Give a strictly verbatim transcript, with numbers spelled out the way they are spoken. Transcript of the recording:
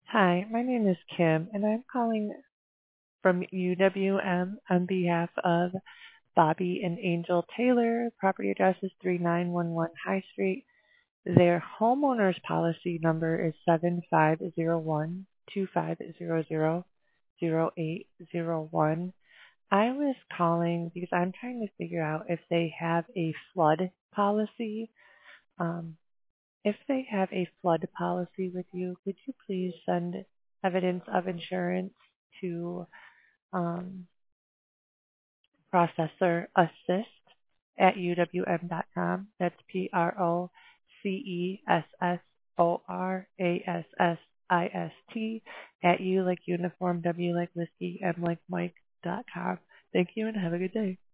Hi, my name is Kim, and I'm calling from U W M on behalf of Bobby and Angel Taylor. Property address is three nine one one High Street. Their homeowner's policy number is seven five zero one two five zero zero zero eight zero one. I was calling because I'm trying to figure out if they have a flood policy. Um, if they have a flood policy with you, could you please send evidence of insurance to um, processor assist at u w m dot com? That's P R O C E S S O R A S S I S T at U like uniform, W like whiskey, M like Mike dot com. Thank you and have a good day.